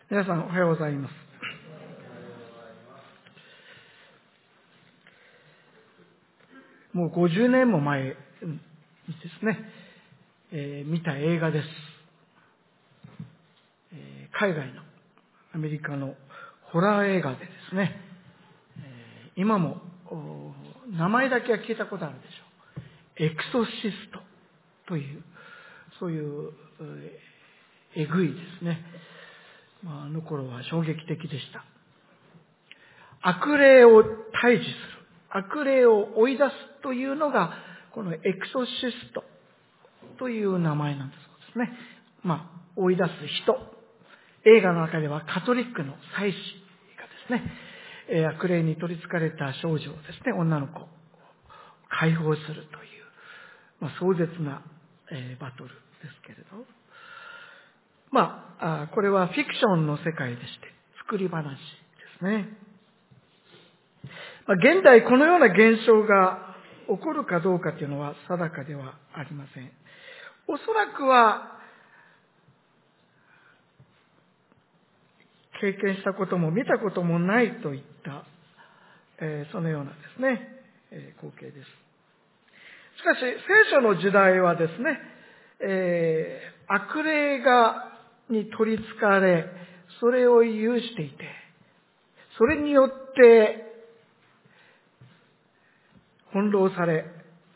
皆さんおはようございます。もう50年も前にですね、見た映画です。海外のアメリカのホラー映画でですね、今も名前だけは聞いたことあるでしょう。エクソシストというそういうえぐいですね。あの頃は衝撃的でした。悪霊を退治する、悪霊を追い出すというのがこのエクソシストという名前なんだそうですね。追い出す人。映画の中ではカトリックの祭司がですね、悪霊に取り憑かれた少女をですね、女の子を解放するという、壮絶なバトルですけれど、これはフィクションの世界でして作り話ですね。現代このような現象が起こるかどうかというのは定かではありません。おそらくは経験したことも見たこともないといった、そのようなですね、光景です。しかし聖書の時代はですね、悪霊に取り憑かれ、それを有していて、それによって翻弄され、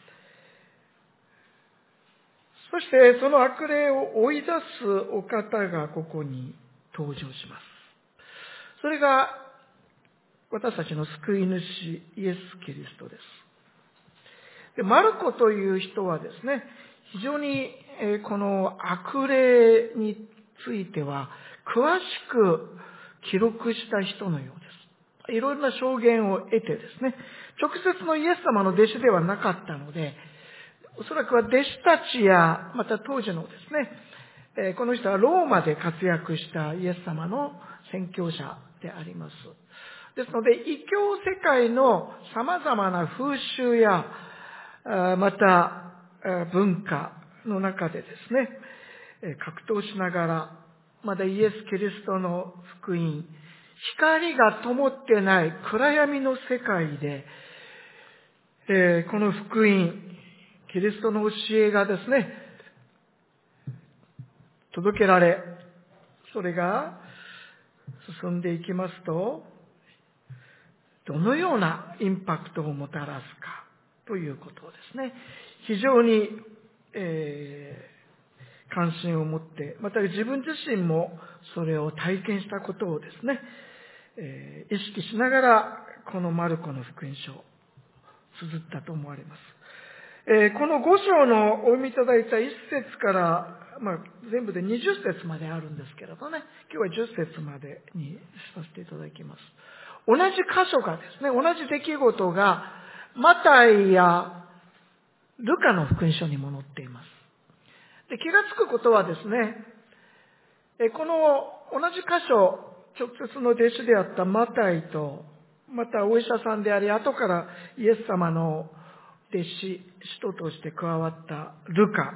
そしてその悪霊を追い出すお方がここに登場します。それが私たちの救い主イエス・キリストです。で、マルコという人はですね、非常にこの悪霊については詳しく記録した人のようです。いろいろな証言を得てですね、直接のイエス様の弟子ではなかったので、おそらくは弟子たちや、また当時のですね、この人はローマで活躍したイエス様の宣教者であります。ですので、異教世界の様々な風習や、また文化の中でですね、格闘しながら、まだイエス・キリストの福音、光が灯ってない暗闇の世界で、この福音、キリストの教えがですね、届けられ、それが進んでいきますと、どのようなインパクトをもたらすかということをですね、非常に、関心を持って、また自分自身もそれを体験したことをですね、意識しながらこのマルコの福音書を綴ったと思われます。この5章のお読みいただいた1節から、全部で20節まであるんですけれどね、今日は10節までにさせていただきます。同じ箇所がですね、同じ出来事がマタイやルカの福音書にも載っています。で、気がつくことはですね、この同じ箇所、直接の弟子であったマタイと、またお医者さんであり、後からイエス様の弟子、使徒として加わったルカ。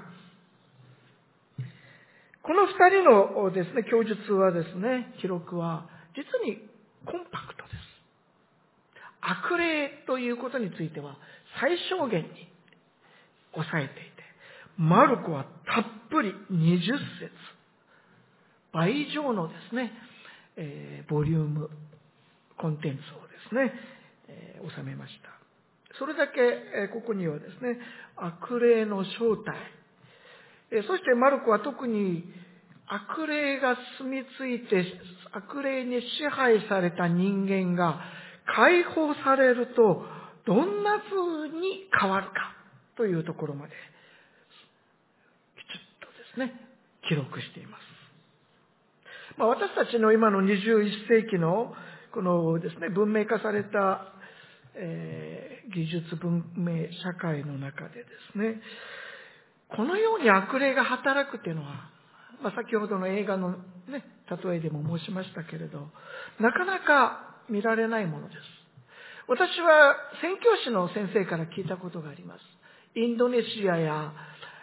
この二人のですね、供述はですね、記録は実にコンパクトです。悪霊ということについては最小限に抑えていて、マルコはたっぷり20節、倍以上のですね、ボリューム、コンテンツをですね、収めました。それだけ、ここにはですね、悪霊の正体、そしてマルコは特に悪霊が住み着いて、悪霊に支配された人間が解放されると、どんな風に変わるかというところまで、きちっとですね、記録しています。私たちの今の21世紀のこのですね、文明化された、技術文明社会の中でですね、このように悪霊が働くというのは、先ほどの映画のね、例えでも申しましたけれど、なかなか見られないものです。私は宣教師の先生から聞いたことがあります。インドネシアや、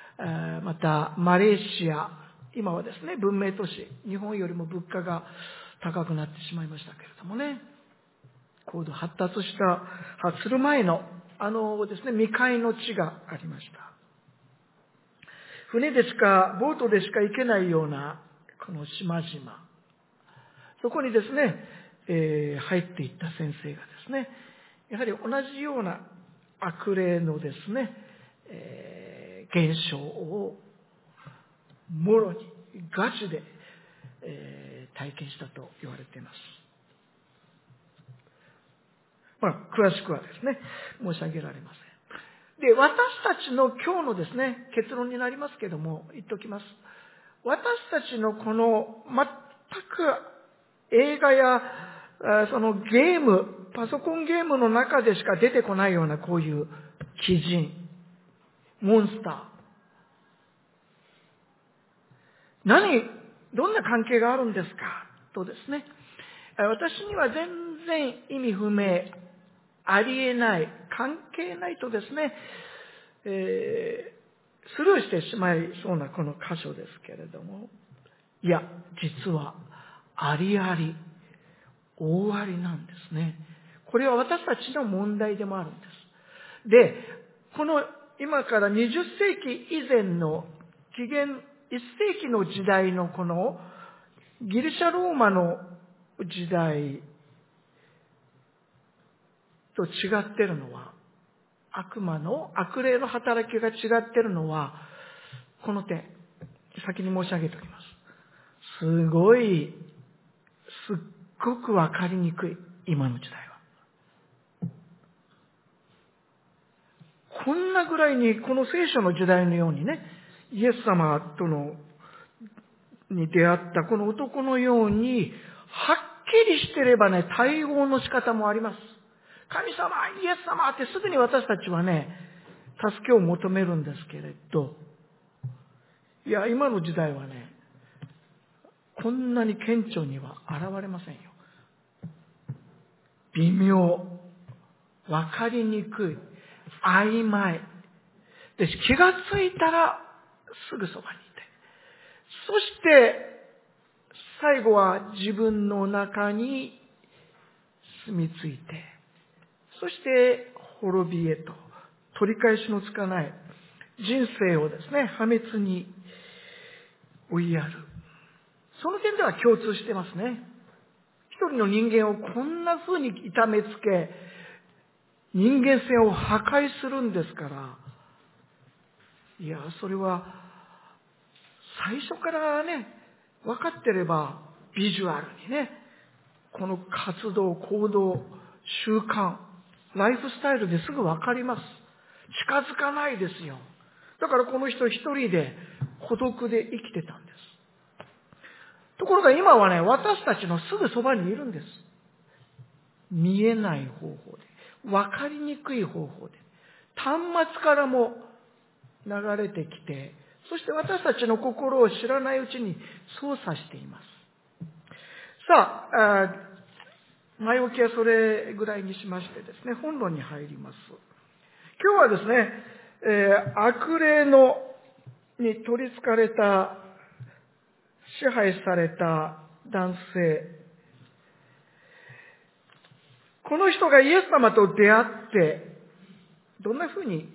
またマレーシア、今はですね、文明都市、日本よりも物価が高くなってしまいましたけれどもね、高度発する前のですね、未開の地がありました。船でしか、ボートでしか行けないようなこの島々、そこにですね、入っていった先生がですね、やはり同じような悪霊のですね、現象をもろにガチで、体験したと言われています。詳しくはですね、申し上げられません。で、私たちの今日のですね、結論になりますけども、言っておきます。私たちのこの全く映画やそのゲーム、パソコンゲームの中でしか出てこないようなこういう鬼人、モンスター。どんな関係があるんですかとですね、私には全然意味不明、ありえない、関係ないとですね、スルーしてしまいそうなこの箇所ですけれども、いや、実はありあり、大ありなんですね。これは私たちの問題でもあるんです。で、この今から20世紀以前の紀元1世紀の時代のこのギリシャローマの時代と違っているのは、悪霊の働きが違っているのは、この点、先に申し上げておきます。すごくわかりにくい、今の時代は。こんなぐらいに、この聖書の時代のようにね、イエス様に出会ったこの男のように、はっきりしてればね、対応の仕方もあります。神様、イエス様ってすぐに私たちはね、助けを求めるんですけれど、いや、今の時代はね、こんなに顕著には現れませんよ。微妙、わかりにくい、曖昧。で、気がついたらすぐそばにいて、そして最後は自分の中に住み着いて、そして滅びへと取り返しのつかない人生をですね、破滅に追いやる。その点では共通してますね。一人の人間をこんな風に痛めつけ、人間性を破壊するんですから、いや、それは最初からね、分かってればビジュアルにね、この活動、行動、習慣、ライフスタイルですぐ分かります。近づかないですよ。だからこの人一人で孤独で生きてたんです。ところが今はね、私たちのすぐそばにいるんです。見えない方法で、分かりにくい方法で、端末からも流れてきて、そして私たちの心を知らないうちに操作しています。さあ、前置きはそれぐらいにしましてですね、本論に入ります。今日はですね、悪霊に取り憑かれた、支配された男性、この人がイエス様と出会って、どんな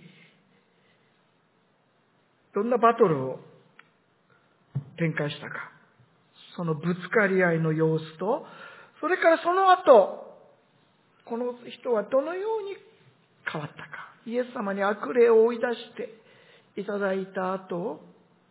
バトルを展開したか。そのぶつかり合いの様子と、それからその後、この人はどのように変わったか。イエス様に悪霊を追い出していただいた後、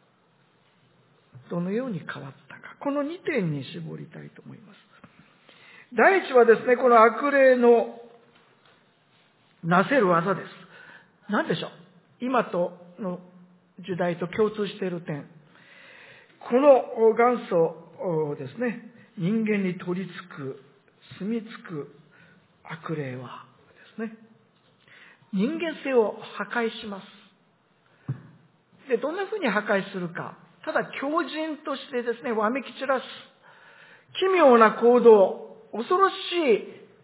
どのように変わったか。この2点に絞りたいと思います。第一はですね、この悪霊のなせる技です。何でしょう。今の時代と共通している点。この元祖ですね、人間に取り付く、住み着く悪霊はですね、人間性を破壊します。で、どんなふうに破壊するか。ただ狂人としてですね、わめき散らす。奇妙な行動、恐ろしい、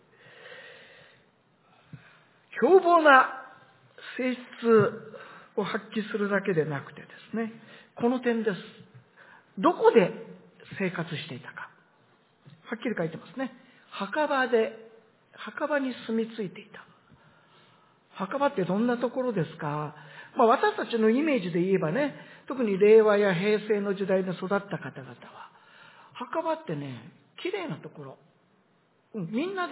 凶暴な性質を発揮するだけでなくてですね、この点です。どこで生活していたか。 はっきり書いてますね。墓場に住み着いていた。墓場ってどんなところですか？私たちのイメージで言えばね、特に令和や平成の時代に育った方々は、墓場ってね、綺麗なところ。みんなで、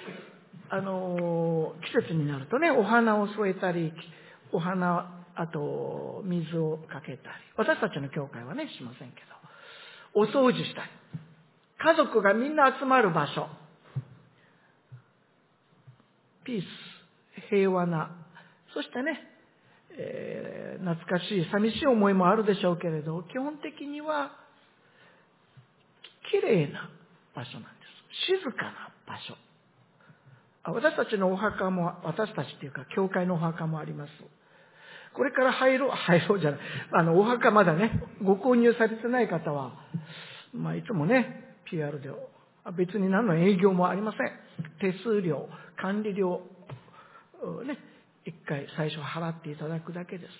季節になるとね、お花を添えたり、あと、水をかけたり。私たちの教会はね、しませんけど。お掃除したり。家族がみんな集まる場所。ピース、平和な。そしてね、懐かしい、寂しい思いもあるでしょうけれど、基本的には、綺麗な場所なんです。静かな場所。私たちのお墓も、私たちっていうか、教会のお墓もあります。これから入ろうじゃない。お墓まだね、ご購入されてない方は、いつもね、PR で、別に何の営業もありません。手数料、管理料、ね、一回最初払っていただくだけです。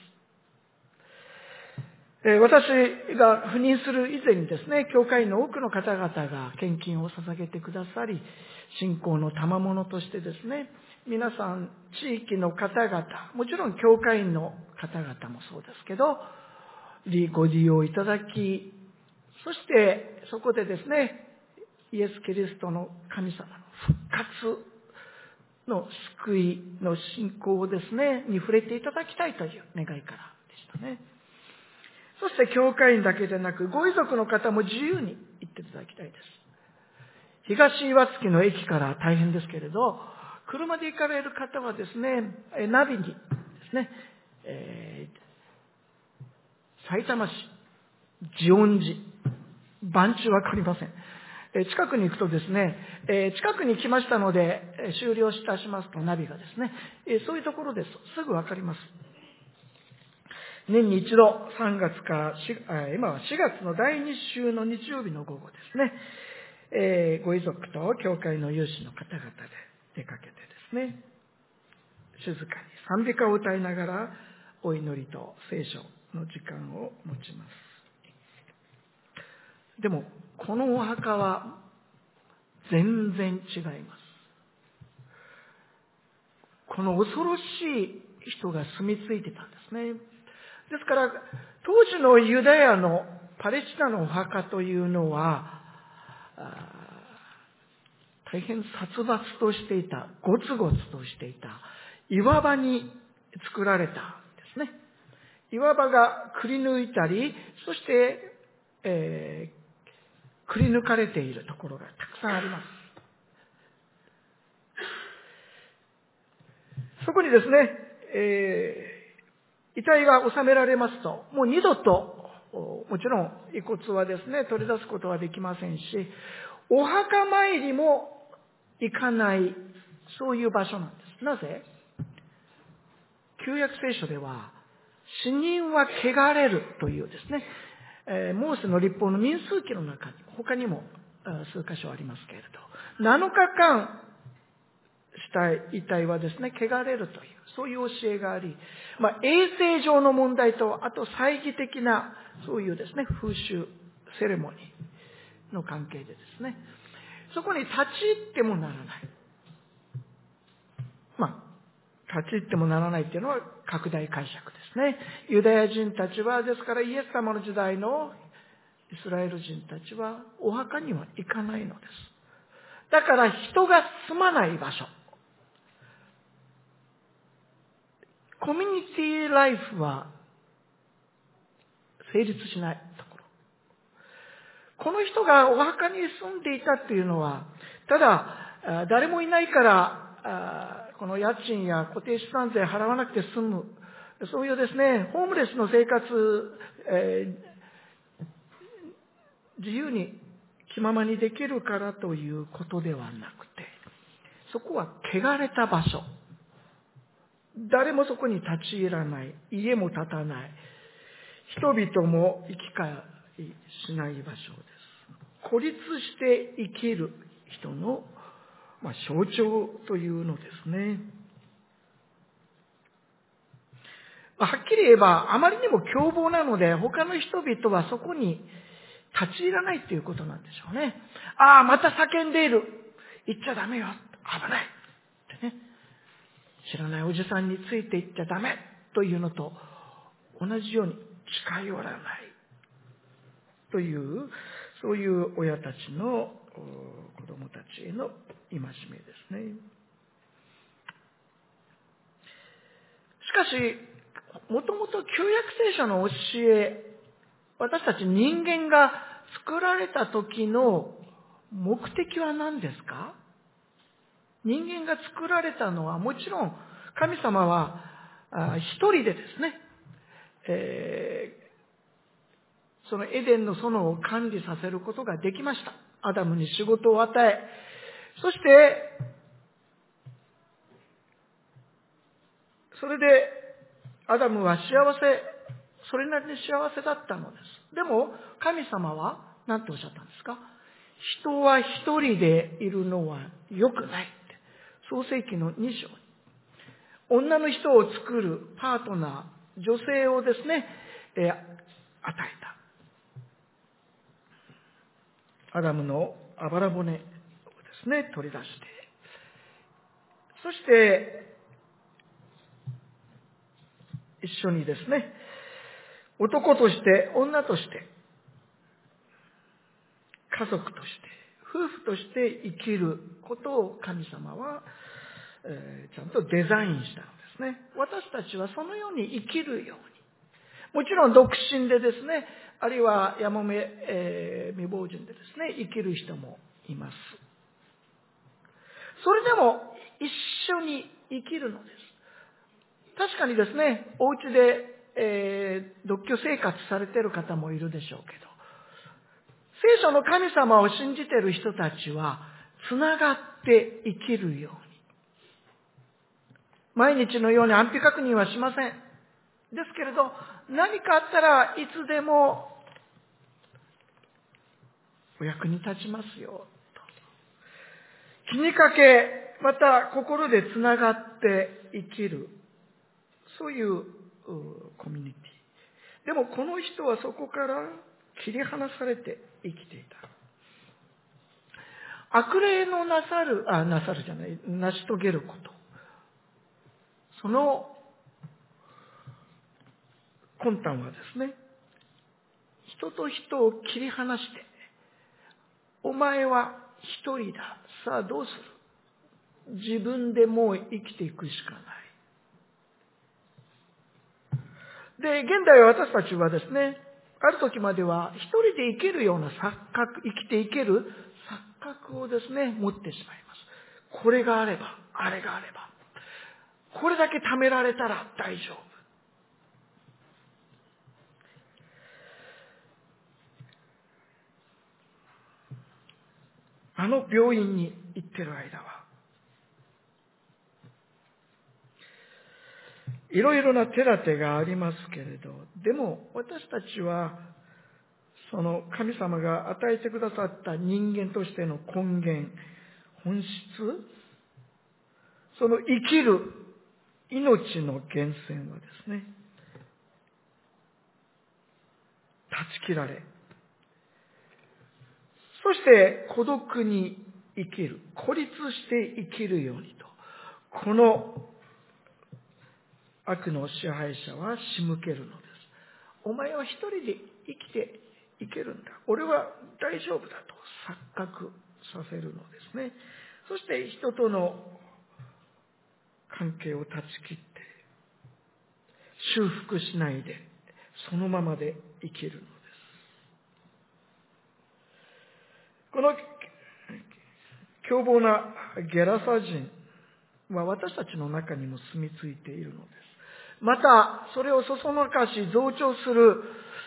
私が赴任する以前にですね、教会の多くの方々が献金を捧げてくださり、信仰の賜物としてですね、皆さん、地域の方々、もちろん教会員の方々もそうですけど、ご利用いただき、そしてそこでですね、イエス・キリストの神様の復活の救いの信仰をですね、に触れていただきたいという願いからでしたね。そして教会員だけでなく、ご遺族の方も自由に行っていただきたいです。東岩槻の駅から大変ですけれど、車で行かれる方はですね、ナビにですね、埼玉市、慈恩寺、番地わかりません。近くに行くとですね、近くに来ましたので、終了いたしますとナビがですね、そういうところです。すぐわかります。年に一度3月から今は4月の第2週の日曜日の午後ですね、ご遺族と教会の有志の方々で出かけてですね、静かに賛美歌を歌いながらお祈りと聖書の時間を持ちます。でもこのお墓は全然違います。この恐ろしい人が住み着いてたんですね。ですから当時のユダヤのパレスチナのお墓というのは大変殺伐としていた、ゴツゴツとしていた岩場に作られたんですね。岩場がくり抜いたり、そして、くり抜かれているところがたくさんあります。そこにですね、遺体が収められますと、もう二度と、もちろん遺骨はですね、取り出すことはできませんし、お墓参りも行かない、そういう場所なんです。なぜ？旧約聖書では、死人は汚れるというですね、モーセの律法の民数記の中に、他にも数箇所ありますけれど、7日間した遺体はですね、汚れるという、そういう教えがあり、衛生上の問題と、あと祭儀的な、そういうですね、風習、セレモニーの関係でですね、そこに立ち入ってもならない。立ち入ってもならないっていうのは拡大解釈ですね。ユダヤ人たちは、ですからイエス様の時代のイスラエル人たちはお墓には行かないのです。だから人が住まない場所。コミュニティライフは成立しないところ。この人がお墓に住んでいたっていうのは、ただ誰もいないからこの家賃や固定資産税払わなくて済む、そういうですね、ホームレスの生活、自由に気ままにできるからということではなくて、そこは汚れた場所。誰もそこに立ち入らない、家も建たない、人々も行き交いしない場所です。孤立して生きる人の、象徴というのですね。はっきり言えば、あまりにも凶暴なので、他の人々はそこに立ち入らないということなんでしょうね。ああ、また叫んでいる。行っちゃダメよ。危ない。ってね。知らないおじさんについて行っちゃダメというのと同じように近寄らないという、そういう親たちの子供たちへの戒めですね。しかし、もともと旧約聖書の教え、私たち人間が作られた時の目的は何ですか？人間が作られたのはもちろん神様は一人でですね、そのエデンの園を管理させることができました。アダムに仕事を与え、そしてそれでアダムはそれなりに幸せだったのです。でも神様は何ておっしゃったんですか？人は一人でいるのは良くないって。創世記の2章に女の人を作るパートナー、女性をですね、与えた。アダムのあばら骨をですね、取り出して、そして一緒にですね、男として女として家族として夫婦として生きることを神様は、ちゃんとデザインしたのですね。私たちはそのように生きるように、もちろん独身でですね、あるいはやもめ、未亡人でですね、生きる人もいます。それでも一緒に生きるのです。確かにですね、お家で、独居生活されている方もいるでしょうけど、聖書の神様を信じている人たちはつながって生きるように、毎日のように安否確認はしません。ですけれど、何かあったらいつでもお役に立ちますよと。気にかけ、また心でつながって生きる、そういうコミュニティ。でもこの人はそこから切り離されて生きていた。悪霊の成し遂げること。その魂胆はですね、人と人を切り離して、お前は一人だ。さあどうする？自分でもう生きていくしかない。で、現代私たちはですね、ある時までは一人で生きるような生きていける錯覚をですね、持ってしまいます。これがあれば、あれがあれば。これだけ貯められたら大丈夫。あの病院に行ってる間は、いろいろな手立てがありますけれど、でも私たちは、その神様が与えてくださった人間としての根源、本質、その生きる命の源泉はですね、断ち切られ、そして孤独に生きる、孤立して生きるようにと、この悪の支配者は仕向けるのです。お前は一人で生きていけるんだ。俺は大丈夫だと錯覚させるのですね。そして人との関係を断ち切って、修復しないで、そのままで生きるのです。この凶暴なゲラサ人は私たちの中にも住み着いているのです。また、それをそそのかし増長する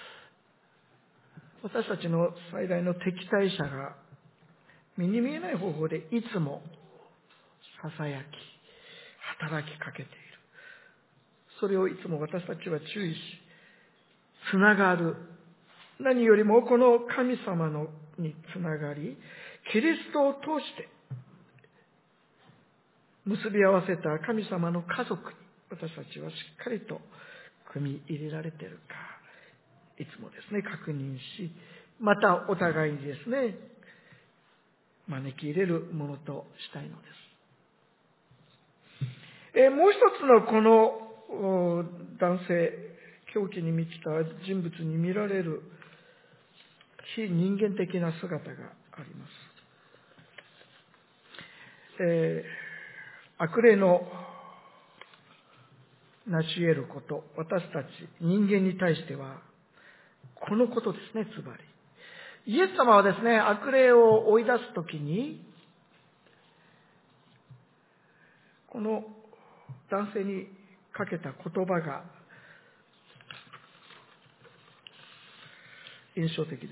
私たちの最大の敵対者が目に見えない方法でいつも囁き、働きかけている。それをいつも私たちは注意し、つながる。何よりもこの神様につながり、キリストを通して結び合わせた神様の家族に私たちはしっかりと組み入れられているか、いつもですね、確認し、 またお互いにですね、招き入れるものとしたいのです。もう一つのこの男性、狂気に満ちた人物に見られる非人間的な姿があります。悪霊の成し得ること、私たち人間に対してはこのことですね。つまりイエス様はですね、悪霊を追い出すときにこの男性にかけた言葉が印象的です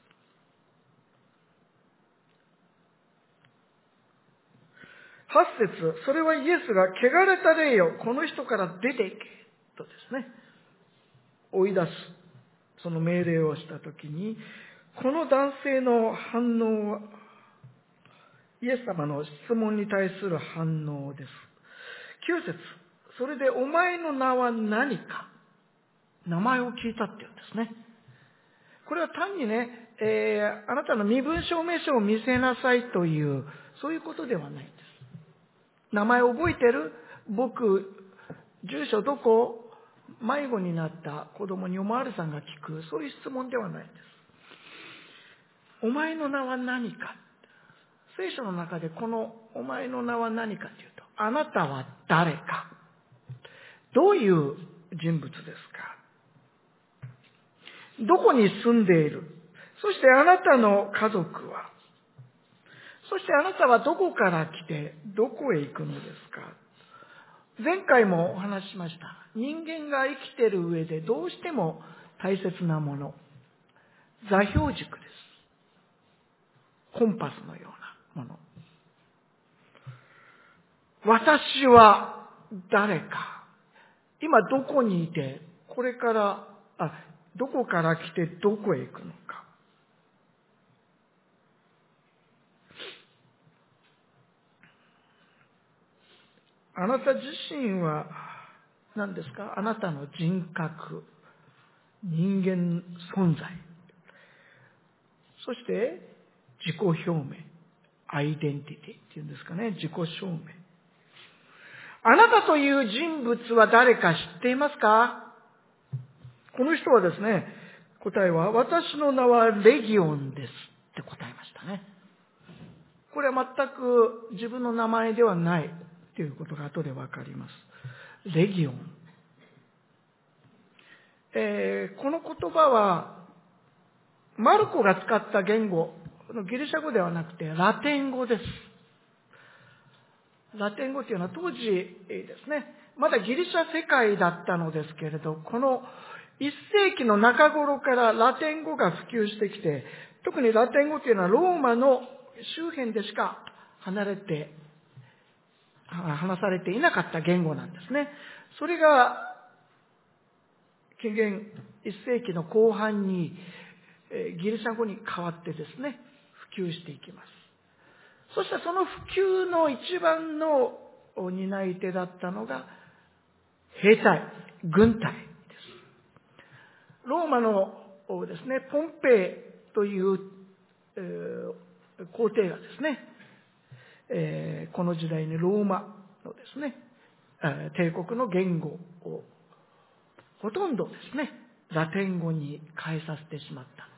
。8節、それはイエスが汚れた霊よ、この人から出ていけとですね、追い出すその命令をしたときに、この男性の反応はイエス様の質問に対する反応です。9節、それでお前の名は何か、名前を聞いたっていうんですね。これは単にね、あなたの身分証明書を見せなさいというそういうことではないんです。名前覚えてる？僕、住所どこ？迷子になった子供におまわりさんが聞く、そういう質問ではないんです。お前の名は何か。聖書の中でこのお前の名は何かというと、あなたは誰か。どういう人物ですか。どこに住んでいる。そしてあなたの家族は。そしてあなたはどこから来てどこへ行くのですか。前回もお話ししました。人間が生きている上でどうしても大切なもの。座標軸です。コンパスのようなもの。私は誰か。今どこにいて、これから、どこから来てどこへ行くのか。あなた自身は何ですか？あなたの人格、人間存在、そして自己表明、アイデンティティっていうんですかね、自己証明。あなたという人物は誰か知っていますか？この人はですね、答えは、私の名はレギオンですって答えましたね。これは全く自分の名前ではないということが後でわかります。レギオン。この言葉は、マルコが使った言語、ギリシャ語ではなくてラテン語です。ラテン語というのは当時ですね、まだギリシャ世界だったのですけれど、この1世紀の中頃からラテン語が普及してきて、特にラテン語というのはローマの周辺でしか話されていなかった言語なんですね。それが紀元1世紀の後半にギリシャ語に変わってですね、普及していきます。そしてその普及の一番の担い手だったのが兵隊、軍隊です。ローマのですね、ポンペイという、皇帝がですね、この時代にローマのですね、帝国の言語をほとんどですね、ラテン語に変えさせてしまったのです。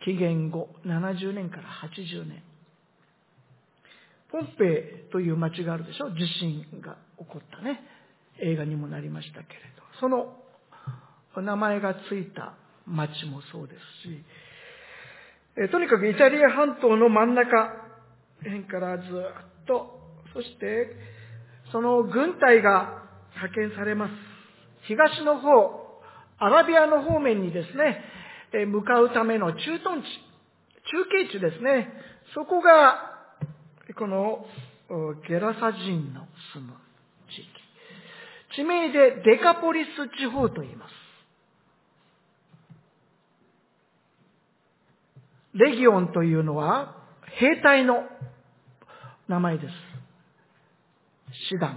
紀元後70年から80年。ポンペイという町があるでしょ。地震が起こったね。映画にもなりましたけれど。その名前がついた町もそうですし、とにかくイタリア半島の真ん中辺からずっと、そしてその軍隊が派遣されます。東の方、アラビアの方面にですね、向かうための駐屯地、中継地ですね。そこがこのゲラサ人の住む地域。地名でデカポリス地方と言います。レギオンというのは兵隊の名前です。師団。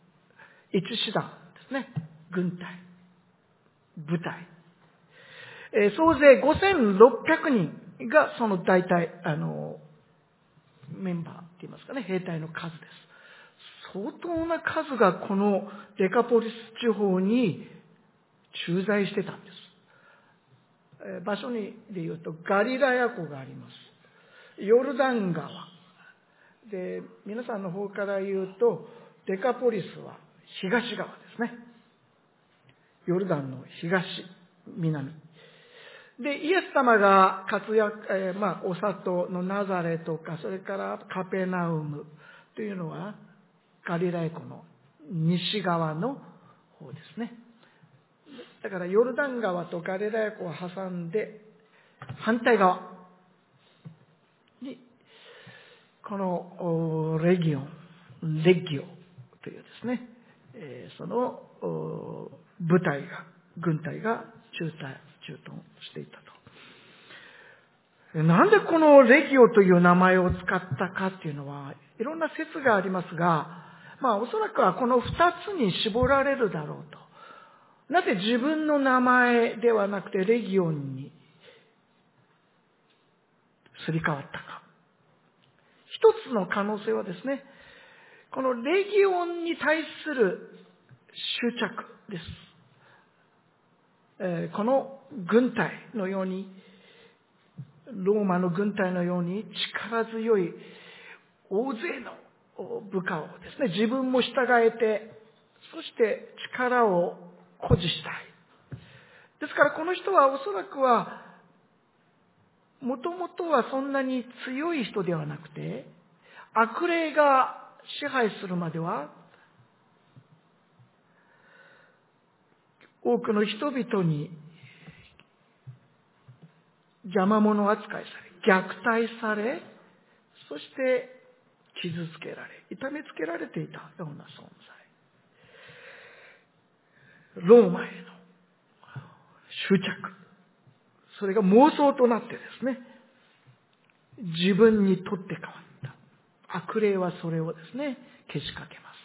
一師団ですね。軍隊。部隊。 総勢5600人がその大体、メンバーって言いますかね、兵隊の数です。相当な数がこのデカポリス地方に駐在してたんです。場所で言うとガリラヤ湖があります。ヨルダン川。で、皆さんの方から言うと、デカポリスは東側ですね。ヨルダンの東、南。で、イエス様が活躍、お里のナザレとか、それからカペナウムというのは、ガリラヤ湖の西側の方ですね。だからヨルダン川とガリラヤ湖を挟んで、反対側に、このレギオというですね、その軍隊が駐屯していたと。なんでこのレギオという名前を使ったかっていうのは、いろんな説がありますが、おそらくはこの二つに絞られるだろうと。なぜ自分の名前ではなくてレギオンにすり替わったか。一つの可能性はですね、このレギオンに対する執着です。この軍隊のように、ローマの軍隊のように力強い大勢の部下をですね、自分も従えて、そして力を誇示したい。ですからこの人はおそらくは、もともとはそんなに強い人ではなくて、悪霊が支配するまでは、多くの人々に邪魔者扱いされ、虐待され、そして傷つけられ、痛めつけられていたような存在。ローマへの執着。それが妄想となってですね、自分にとって変わった。悪霊はそれをですね、けしかけます。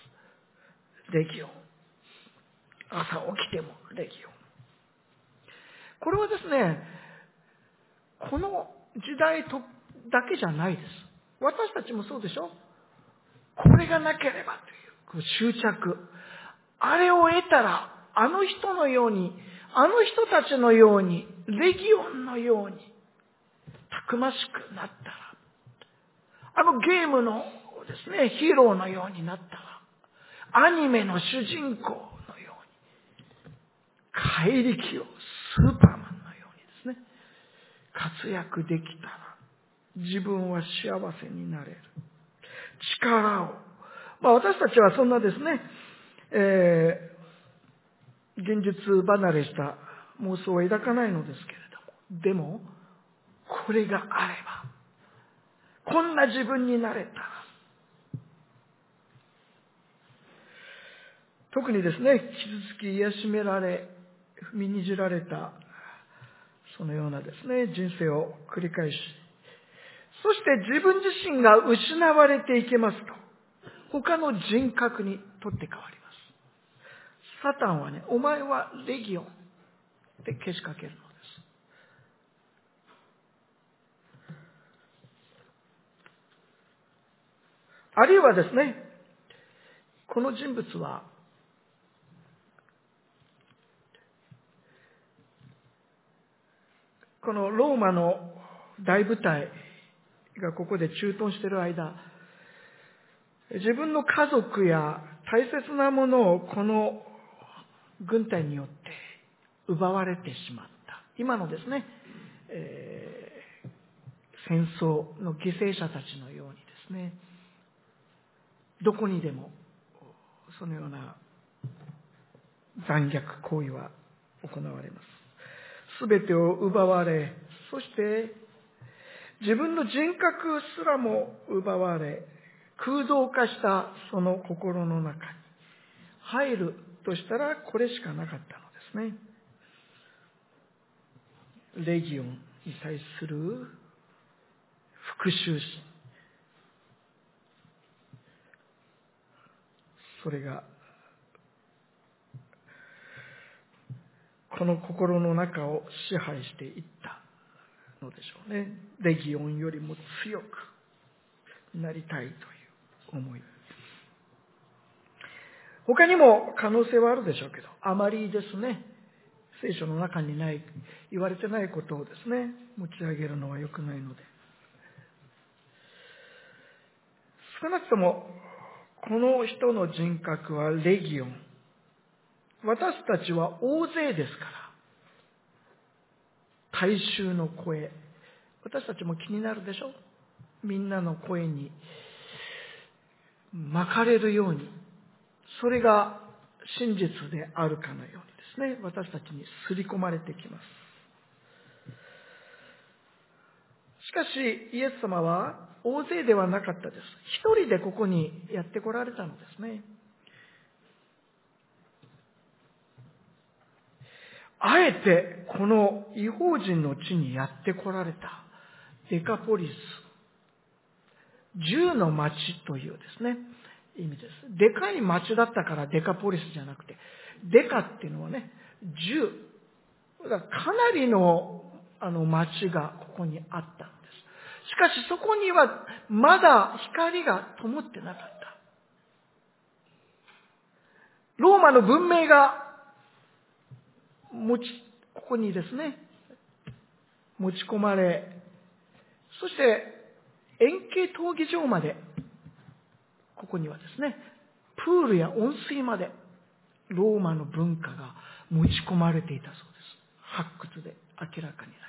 レギオン。朝起きてもレギオン。これはですね、この時代だけじゃないです。私たちもそうでしょ？これがなければという執着。あれを得たら、あの人のように、あの人たちのように、レギオンのように、たくましくなったら、あのゲームのですね、ヒーローのようになったら、アニメの主人公のように、怪力をスーパーマンのようにですね、活躍できたら、自分は幸せになれる。力を。私たちはそんなですね、現実離れした妄想は抱かないのですけれども、でも、これがあれば、こんな自分になれたら、特にですね、傷つき癒しめられ、踏みにじられた、そのようなですね、人生を繰り返し、そして自分自身が失われていけますと、他の人格にとって変わります。サタンはね、お前はレギオンってけしかけるのです。あるいはですね、この人物は、このローマの大部隊がここで駐屯している間、自分の家族や大切なものをこの軍隊によって奪われてしまった。今のですね、戦争の犠牲者たちのようにですね、どこにでもそのような残虐行為は行われます。すべてを奪われ、そして自分の人格すらも奪われ、空洞化したその心の中に入るとしたらこれしかなかったのですね。レギオンに対する復讐心。それがこの心の中を支配していったのでしょうね。レギオンよりも強くなりたいという思い。他にも可能性はあるでしょうけど、あまりですね、聖書の中にない、言われてないことをですね、持ち上げるのは良くないので。少なくとも、この人の人格はレギオン。私たちは大勢ですから。大衆の声。私たちも気になるでしょ？みんなの声に巻かれるように、それが真実であるかのようにですね、私たちに刷り込まれてきます。しかし、イエス様は大勢ではなかったです。一人でここにやって来られたのですね。あえてこの異邦人の地にやって来られたデカポリス、10の町というですね、意味です。でかい町だったからデカポリスじゃなくて、デカっていうのはね、10。かなりの町がここにあったんです。しかしそこにはまだ光が灯ってなかった。ローマの文明がここにですね、持ち込まれ、そして円形闘技場まで、ここにはですね、プールや温水までローマの文化が持ち込まれていたそうです。発掘で明らかになり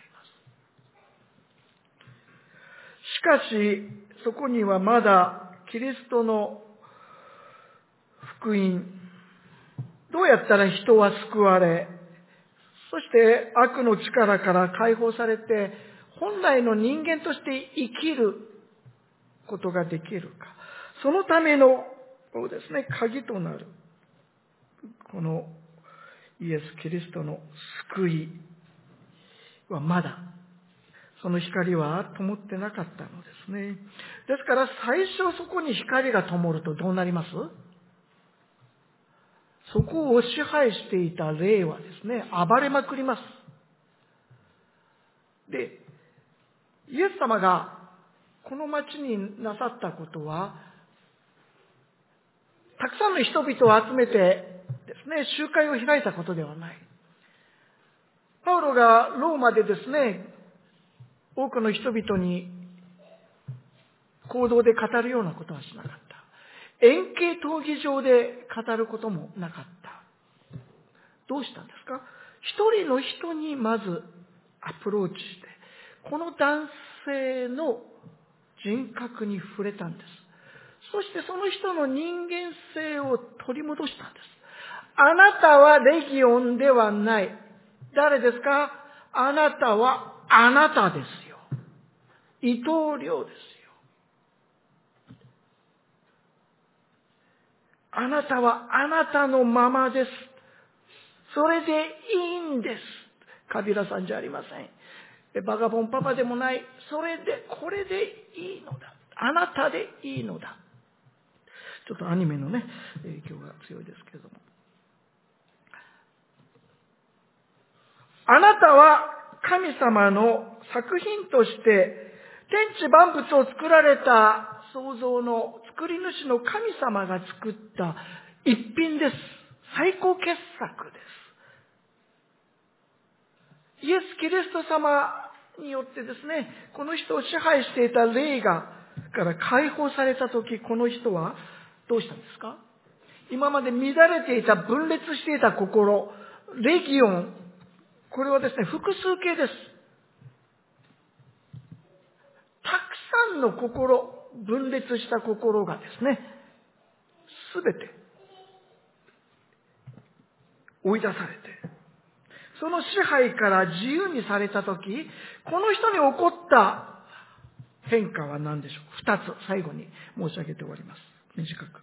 ます。しかし、そこにはまだキリストの福音、どうやったら人は救われ、そして悪の力から解放されて、本来の人間として生きることができるか。そのためのですね、鍵となる、このイエス・キリストの救いはまだ、その光は灯ってなかったのですね。ですから最初そこに光が灯るとどうなります？そこを支配していた霊はですね、暴れまくります。で、イエス様がこの町になさったことは、たくさんの人々を集めてですね、集会を開いたことではない。パウロがローマでですね、多くの人々に行動で語るようなことはしなかった。円形闘技場で語ることもなかった。どうしたんですか？一人の人にまずアプローチして、この男性の人格に触れたんです。そしてその人の人間性を取り戻したんです。あなたはレギオンではない。誰ですか？あなたはあなたですよ。伊藤亮ですよ。あなたはあなたのままです。それでいいんです。カビラさんじゃありません。バガボンパパでもない。それで、これでいいのだ。あなたでいいのだ。ちょっとアニメのね、影響が強いですけれども。あなたは神様の作品として天地万物を作られた創造の作り主の神様が作った一品です。最高傑作です。イエス・キリスト様によってですね、この人を支配していた霊から解放されたとき、この人はどうしたんですか？今まで乱れていた、分裂していた心、レギオン、これはですね、複数形です。たくさんの心、分裂した心がですね、すべて追い出されて、その支配から自由にされたとき、この人に起こった変化は何でしょう？二つ、最後に申し上げて終わります。短く。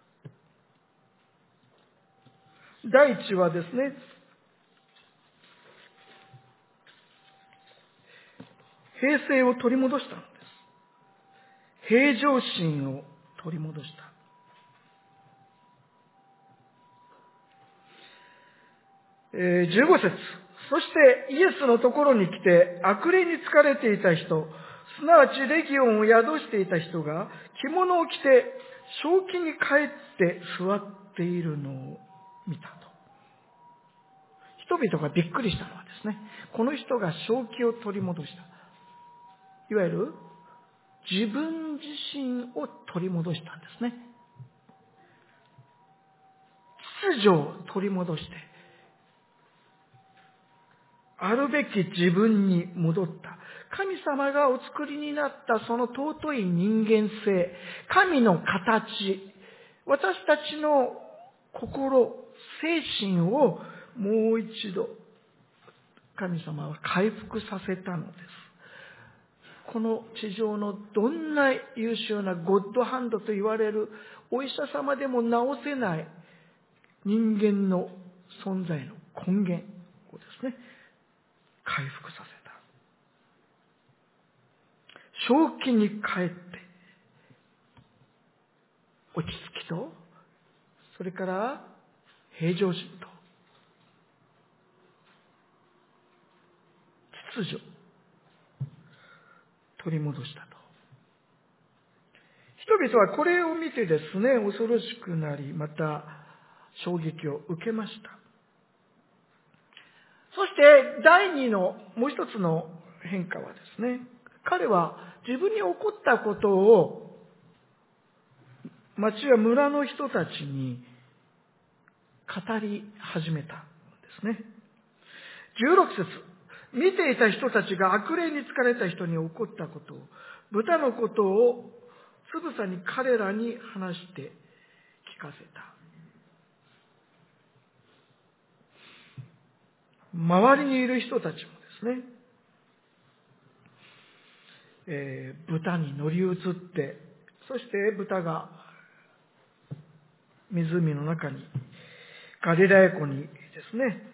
第一はですね、平静を取り戻したのです。平常心を取り戻した。 15節。そしてイエスのところに来て、悪霊に疲れていた人、すなわちレギオンを宿していた人が、着物を着て、正気に帰って座っているのを見たと。人々がびっくりしたのはですね、この人が正気を取り戻した。いわゆる、自分自身を取り戻したんですね。秩序を取り戻して、あるべき自分に戻った。神様がお作りになったその尊い人間性、神の形、私たちの心、精神をもう一度神様は回復させたのです。この地上のどんな優秀なゴッドハンドと言われるお医者様でも治せない人間の存在の根源をですね、回復させた。正気に帰って落ち着きと、それから平常心と秩序取り戻したと。人々はこれを見てですね、恐ろしくなり、また衝撃を受けました。そして第二のもう一つの変化はですね、彼は自分に起こったことを町や村の人たちに語り始めたんですね。16節。見ていた人たちが悪霊に疲れた人に起こったことを、豚のことをつぶさに彼らに話して聞かせた。周りにいる人たちもですね、豚に乗り移って、そして豚が湖の中に、ガリラヤ湖にですね、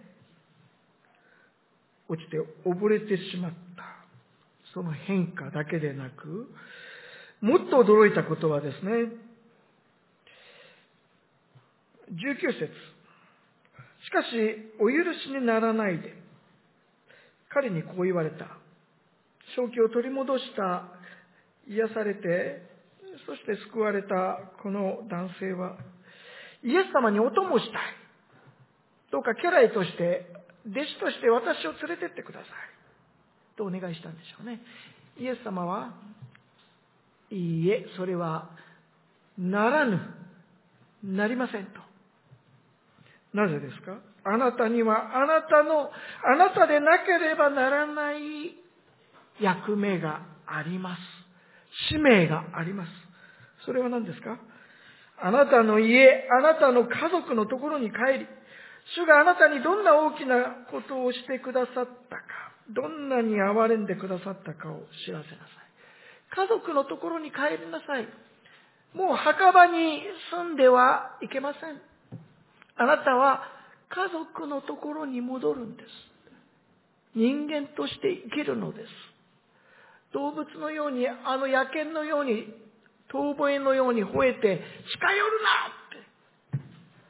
落ちて溺れてしまった。その変化だけでなく、もっと驚いたことはですね、19節。しかし、お許しにならないで、彼にこう言われた。正気を取り戻した、癒されて、そして救われたこの男性は、イエス様にお供したい。どうか家来として、弟子として私を連れてってください。とお願いしたんでしょうね。イエス様は、いいえ、それはならぬ、なりませんと。なぜですか？あなたにはあなたでなければならない役目があります。使命があります。それは何ですか？あなたの家、あなたの家族のところに帰り、主があなたにどんな大きなことをしてくださったか、どんなに憐れんでくださったかを知らせなさい。家族のところに帰りなさい。もう墓場に住んではいけません。あなたは家族のところに戻るんです。人間として生きるのです。動物のように、野犬のように、遠吠えのように吠えて、近寄るなって。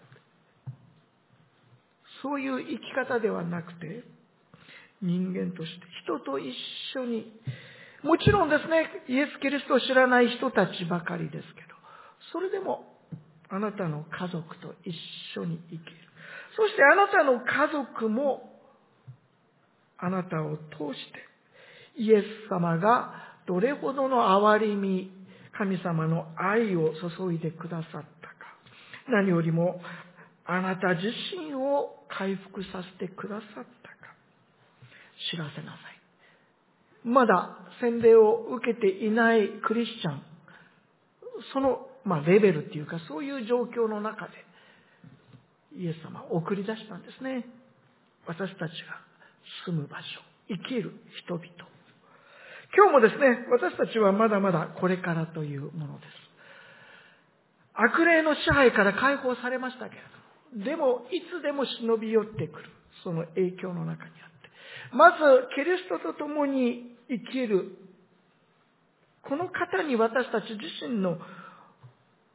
そういう生き方ではなくて、人間として、人と一緒に、もちろんですね、イエス・キリストを知らない人たちばかりですけど、それでも、あなたの家族と一緒に生きる。そしてあなたの家族も、あなたを通して、イエス様がどれほどの憐れみ、神様の愛を注いでくださったか。何よりも、あなた自身を回復させてくださったか。知らせなさい。まだ洗礼を受けていないクリスチャン、その、レベルっていうか、そういう状況の中で、イエス様を送り出したんですね。私たちが住む場所、生きる人々。今日もですね、私たちはまだまだこれからというものです。悪霊の支配から解放されましたけれども、でもいつでも忍び寄ってくる、その影響の中にあって、まずキリストと共に生きる、この方に私たち自身の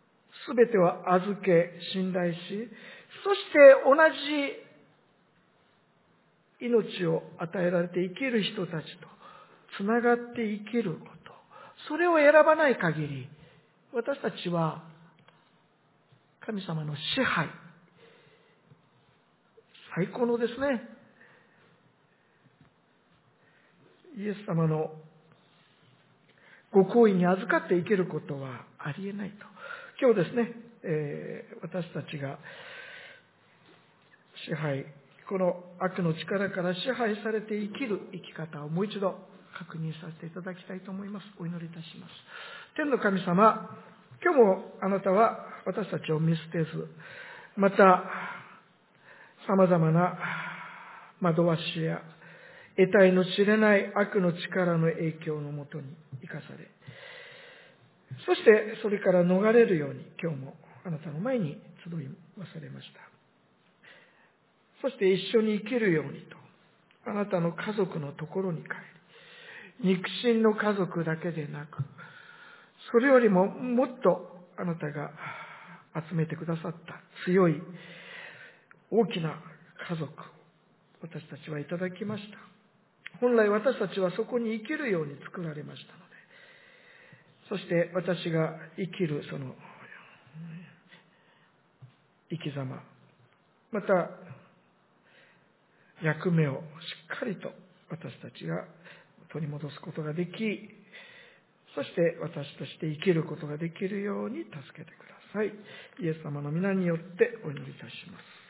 全てを預け、信頼し、そして同じ命を与えられて生きる人たちとつながって生きること、それを選ばない限り、私たちは神様の支配、最高のですね、イエス様のご厚意に預かって生きることはありえないと。今日ですね、私たちが支配、この悪の力から支配されて生きる生き方をもう一度確認させていただきたいと思います。お祈りいたします。天の神様、今日もあなたは私たちを見捨てず、また様々な惑わしや得体の知れない悪の力の影響のもとに生かされ、そしてそれから逃れるように今日もあなたの前に集いまされました。そして一緒に生きるようにと、あなたの家族のところに帰り、肉親の家族だけでなく、それよりももっとあなたが集めてくださった強い大きな家族を私たちはいただきました。本来私たちはそこに生きるように作られましたので、そして私が生きるその生き様、また役目をしっかりと私たちが取り戻すことができ、そして私として生きることができるように助けてください。イエス様の皆によってお祈りいたします。